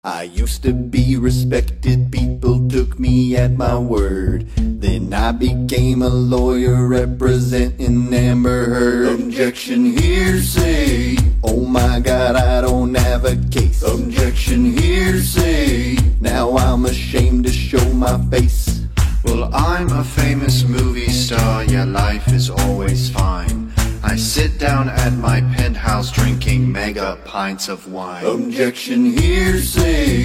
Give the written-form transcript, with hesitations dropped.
I used to be respected, people took me at my word. Then I became a lawyer representing Amber Heard. Objection, hearsay. Oh my God, I don't have a case. Objection, hearsay. Now I'm ashamed to show my face. Well, I'm a famous movie star, yeah, life is always fine. I sit down at my penthouse drinking mega pints of wine. Objection, hearsay.